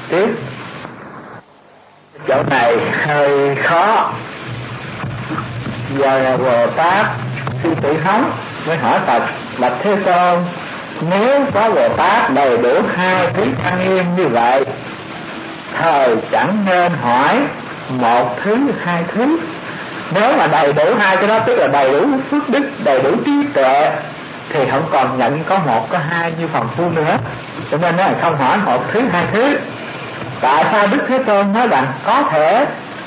tiếp. Chỗ này hơi khó. Giờ Bồ Tát sư tử hóng mới hỏi Phật: Bạch Thế Tôn, nếu có Bồ Tát đầy đủ hai thứ căn nghiêm như vậy, thời chẳng nên hỏi một thứ hai thứ. Nếu mà đầy đủ hai cái đó tức là đầy đủ phước đức, đầy đủ trí tuệ, thì không còn nhận có một có hai như phàm phu nữa. Cho nên nó không hỏi một thứ hai thứ. Tại sao Đức Thế Tôn nói rằng có thể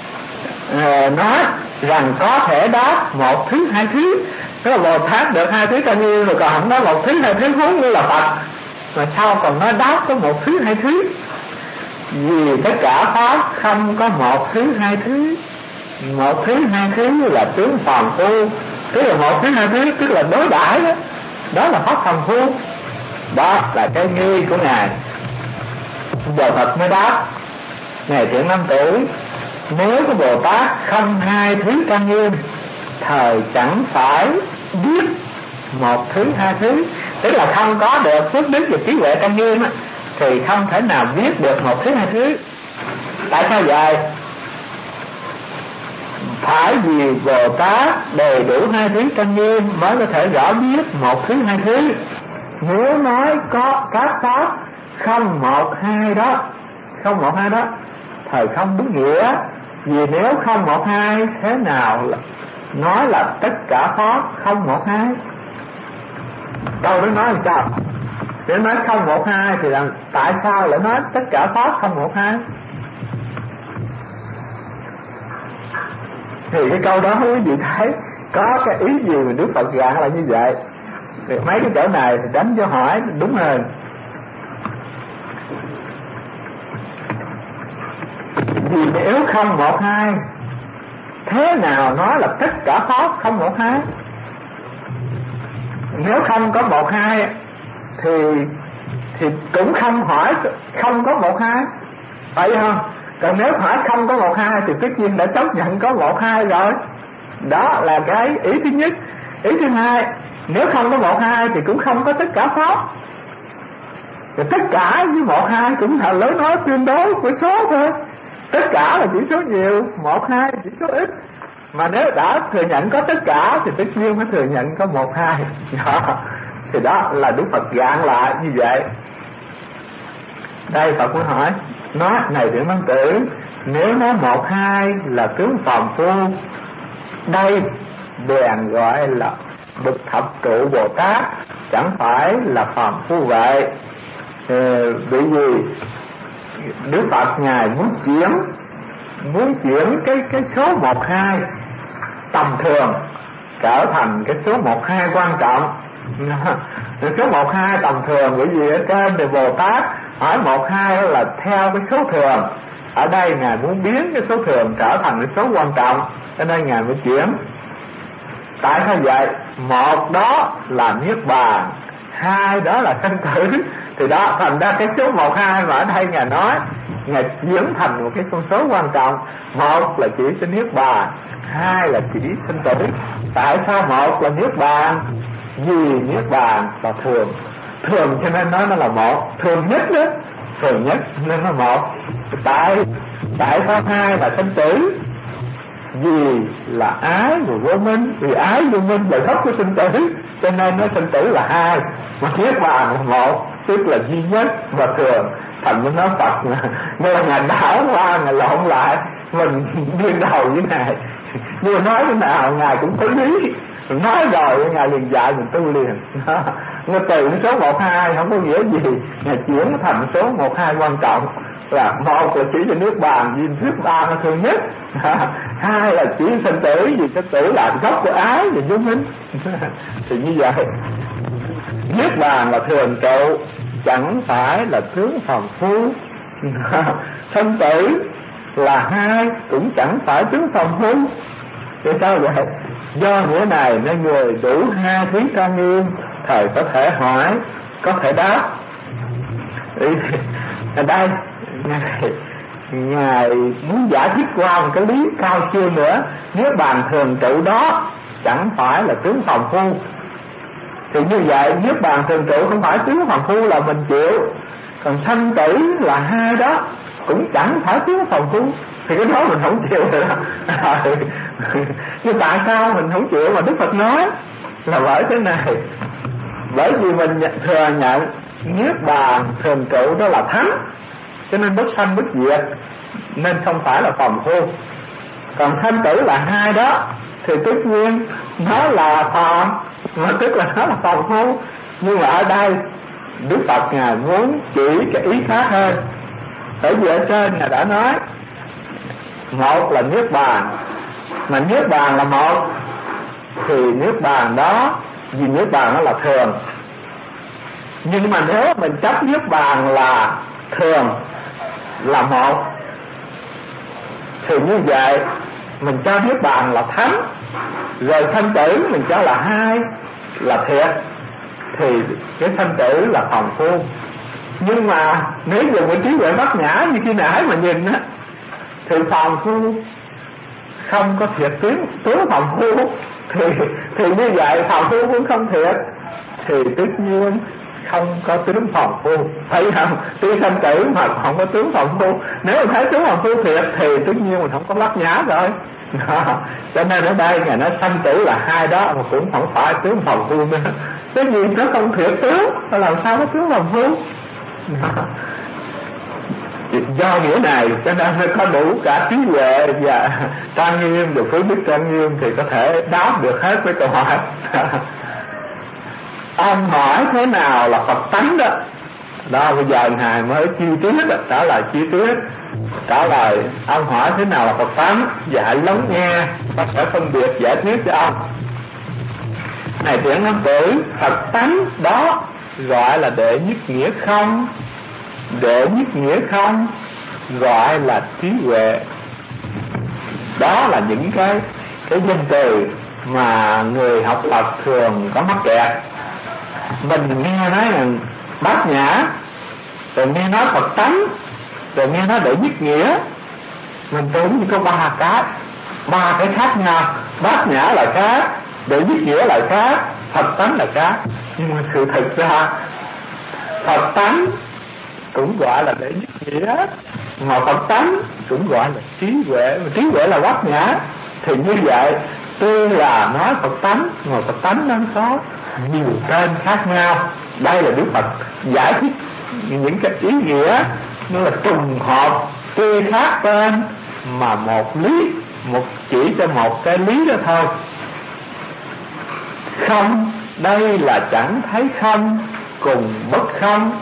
có thể đáp một thứ hai thứ? Tức là Bồ Tát được hai thứ căn nghiêm rồi, còn không nói một thứ hai thứ, huống như là Phật mà sao còn nói đáp có một thứ hai thứ? Vì tất cả pháp không có một thứ hai thứ. Một thứ hai thứ là tướng phàm phu, tức là một thứ hai thứ tức là đối đãi đó, đó là pháp phàm phu. Đó là cái nghi của ngài. Giờ Phật mới đáp: Ngài Thiện Nam Tử, nếu có Bồ Tát không hai thứ căn nghiêm, thời chẳng phải biết một thứ hai thứ. Tức là không có được phước đức và trí huệ căn nghiêm thì không thể nào biết được một thứ hai thứ. Tại sao vậy? Phải vì Bồ Tát đầy đủ hai thứ căn nghiêm mới có thể rõ biết một thứ hai thứ. Nếu nói có các pháp không một hai đó, thời không đúng nghĩa. Vì nếu không một hai, thế nào nói là tất cả pháp không một hai? Câu đó nói làm sao? Nếu nói không một hai thì là tại sao lại nói tất cả pháp không một hai? Thì cái câu đó quý vị thấy có cái ý gì mà Đức Phật gạn là như vậy. Thì mấy cái chỗ này thì đánh cho hỏi đúng hơn. Vì nếu không một hai, thế nào nói là tất cả pháp không một hai? Nếu không có một hai thì cũng không hỏi không có một hai, phải không? Còn nếu hỏi không có một hai thì tất nhiên đã chấp nhận có một hai rồi. Đó là cái ý thứ nhất. Ý thứ hai, nếu không có một hai thì cũng không có tất cả pháp. Rồi tất cả với một hai cũng là lối nói tương đối của số thôi. Tất cả là chỉ số nhiều, một hai chỉ số ít. Mà nếu đã thừa nhận có tất cả thì tất nhiên phải thừa nhận có một hai. Đó. Thì đó là Đức Phật gạn lại như vậy. Đây Phật mới hỏi: Nói này Thiện Nam Tử, nếu nói một hai là tướng phàm phu, đây bèn gọi là bậc thập trụ Bồ Tát, chẳng phải là phàm phu vậy. Bởi vì Đức Phật ngài muốn chuyển cái số một hai tầm thường trở thành cái số một hai quan trọng. Số một hai tầm thường, bởi vì ở trên thì Bồ Tát hỏi một hai là theo cái số thường. Ở đây ngài muốn biến cái số thường trở thành cái số quan trọng, cho nên ngài mới chuyển. Tại sao vậy? Một đó là niết bàn, hai đó là sanh tử. Thì đó thành ra cái số một hai mà ở đây ngài nói, ngài chuyển thành một cái con số quan trọng. Một là chỉ cho niết bàn, hai là chỉ sanh tử. Tại sao một là niết bàn? Vì niết bàn là thường cho nên nó là một, thường nhất đó, thường nhất nên nó một. Tại sao hai là sanh tử? Vì là ái và vô minh, vì ái vô minh là gốc của sinh tử, cho nên nó sinh tử là hai, mà niết bàn là một, tức là duy nhất và thường. Thành mới nói Phật nên là ngài đảo qua, ngài lộn lại, mình điên đầu với ngài. Nhưng mà nói thế nào ngài cũng có lý, nói rồi ngài liền dạy mình tu liền. Nó từ số 1, 2 không có nghĩa gì, ngài chuyển thành số 1, 2 quan trọng. Là một là chỉ cho nước bàn, vì nước bàn là thường nhất. Hai là chỉ sinh tử, vì sinh tử là gốc của ái và vô minh. Thì như vậy, nước bàn là thường trụ, chẳng phải là tướng phàm phu. Sinh tử là hai, cũng chẳng phải tướng phàm phu. Thì sao vậy? Do nghĩa này nên người đủ hai thứ trang nghiêm, thầy có thể hỏi, có thể đáp. Ở đây ngài muốn giải thích qua một cái lý cao siêu nữa. Nếu bàn thường trụ đó chẳng phải là tướng phàm phu, thì như vậy nếu bàn thường trụ không phải tướng phàm phu là mình chịu. Còn sanh tử là hai đó cũng chẳng phải tướng phàm phu, thì cái đó mình không chịu rồi đó. Nhưng tại sao mình không chịu mà Đức Phật nói là bởi thế này, bởi vì mình thừa nhận niết bàn thường trụ đó là thánh, cho nên bất sanh bất diệt, nên không phải là phàm phu. Còn sanh tử là hai đó thì tất nhiên nó là phàm, mà tức là nó là phàm phu. Nhưng mà ở đây Đức Phật Ngài muốn chỉ cái ý khác hơn. Bởi vì ở trên Ngài đã nói một là niết bàn, mà niết bàn là một, thì niết bàn đó, vì niết bàn nó là thường. Nhưng mà nếu mình chấp niết bàn là thường, là một, thì như vậy mình cho niết bàn là thánh, rồi sanh tử mình cho là hai, là thiệt, thì cái sanh tử là phàm phu. Nhưng mà nếu dùng cái trí huệ bát nhã như khi nãy mà nhìn á, thì phàm phu không có thiệt tướng phàm phu, thì như vậy phàm phu cũng không thiệt, thì tất nhiên không có tướng phàm phu, thấy không? Tuy sanh tử mà không có tướng phàm phu. Nếu mà thấy tướng phàm phu thiệt thì tất nhiên mình không có bát nhã rồi. Cho nên ở đây Ngài nói sanh tử là hai đó, mà cũng không phải tướng phàm phu nữa. Cái gì nó không thiệt tướng, làm sao có tướng phàm phu? Do nghĩa này cho nên nó có đủ cả trí huệ và trang nghiêm, được phước đức trang nghiêm thì có thể đáp được hết với câu hỏi. Ông hỏi thế nào là Phật tánh đó, đó bây giờ Ngài mới chi tiết đó, trả lời chi tiết, trả lời ông hỏi thế nào là Phật tánh, dạy lắng nghe và sẽ phân biệt giải thích cho ông. Này Thiện Nam Tử, Phật tánh đó gọi là đệ nhất nghĩa không, đệ nhất nghĩa không gọi là trí huệ. Đó là những cái danh từ mà người học Phật thường có mắc kẹt. Mình nghe nói là bát nhã, rồi nghe nói Phật tánh, rồi nghe nói đệ nhất nghĩa, mình tưởng như có ba cái khác nhau. Bát nhã là khác, đệ nhất nghĩa là khác, Phật tánh là khác. Nhưng mà sự thật ra Phật tánh cũng gọi là đệ nhất nghĩa, mà Phật tánh cũng gọi là trí huệ, mà trí huệ là bát nhã. Thì như vậy tuy là nói Phật tánh, mà Phật tánh nó có nhiều tên khác nhau. Đây là Đức Phật giải thích những cái ý nghĩa nó là trùng hợp, tuy khác tên mà một lý, một chỉ cho một cái lý đó thôi. Không, đây là chẳng thấy không cùng bất không.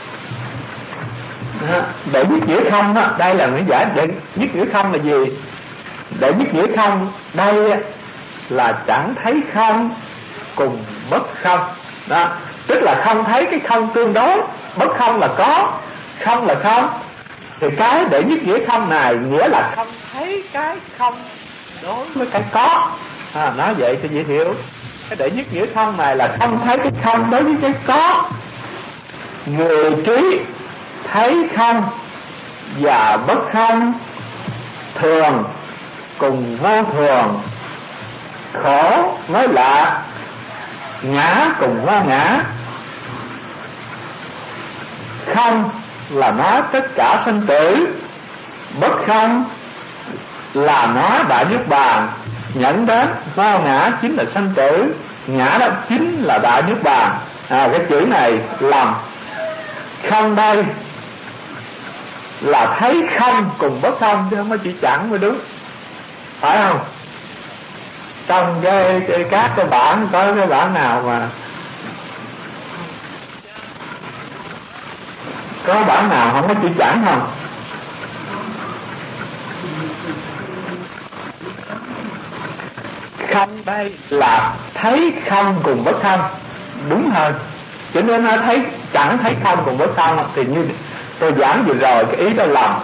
Đệ nhất nghĩa không đó, đây là người giải đệ nhất nghĩa không là gì? Đệ nhất nghĩa không đây là chẳng thấy không cùng bất không đó, tức là không thấy cái không tương đối, bất không là có, không là không. Thì cái đệ nhất nghĩa không này nghĩa là không thấy cái không đối với cái có. Nói vậy cho dễ hiểu. Cái đệ nhất nghĩa không này là không thấy cái không đối với cái có. Người trí thấy không và bất không, thường cùng vô thường, khổ mới lạ, ngã cùng vô ngã. Không là nói tất cả sinh tử, bất không là nói đại niết bàn, nhận đến vô ngã chính là sanh tử, ngã đó chính là đại niết bàn. Cái chữ này lầm. Không đây là thấy không cùng bất không, chứ không có chỉ chẳng mới đúng, phải không? Trong các cái bản có cái bản nào mà có bản nào không có chữ chẳng không? Không đây là thấy không cùng bất không, đúng hơn. Cho nên nó thấy chẳng thấy không cùng bất không thì như tôi giảng vừa rồi cái ý đó lầm.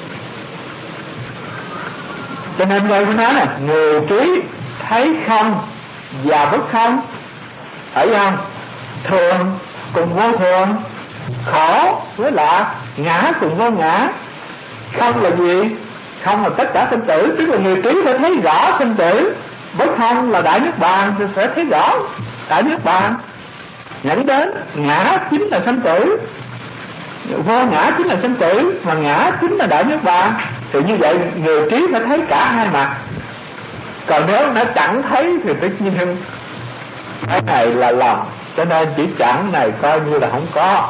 Cho nên đây mới nói nè, người trí thấy không và bất không, phải không? Thường cùng vô thường, khổ với lạ, ngã cùng vô ngã. Không là gì? Không là tất cả sinh tử, tức là người trí phải thấy rõ sinh tử. Bất không là đại niết bàn thì sẽ thấy rõ đại niết bàn, nhận đến ngã chính là sanh tử. Vô ngã chính là sinh tử, mà ngã chính là đại niết bàn. Thì như vậy người trí phải thấy cả hai mặt. Còn nếu nó chẳng thấy thì tất nhiên cái này là lầm. Cho nên chỉ chẳng này coi như là không có.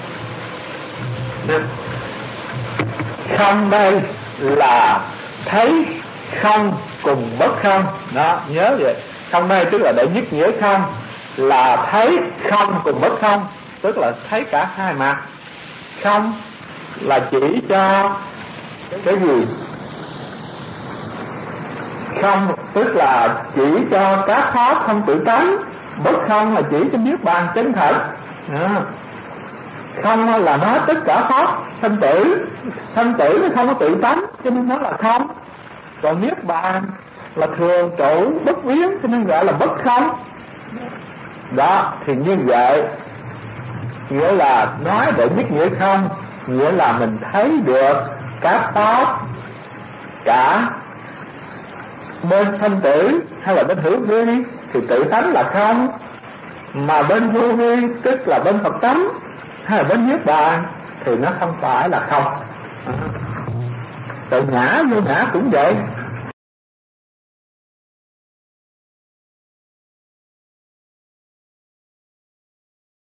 Không đây là thấy không cùng bất không. Đó, nhớ vậy. Không đây tức là để nhất nghĩa không, là thấy không cùng bất không, tức là thấy cả hai mặt. Không là chỉ cho cái gì? Không tức là chỉ cho các pháp không tự tánh. Bất không là chỉ cho niết bàn chân thật. Không là nói tất cả pháp sanh tử. Sanh tử nó không có tự tánh, cho nên nó là không. Còn niết bàn là thường trụ bất biến, cho nên gọi là bất không. Đó, thì như vậy nghĩa là nói để nhất nghĩa không, nghĩa là mình thấy được các pháp cả bên sanh tử hay là bên hữu vi thì tự tánh là không, mà bên vô vi tức là bên Phật tánh hay là bên niết bàn thì nó không phải là không. Tự ngã vô ngã cũng vậy,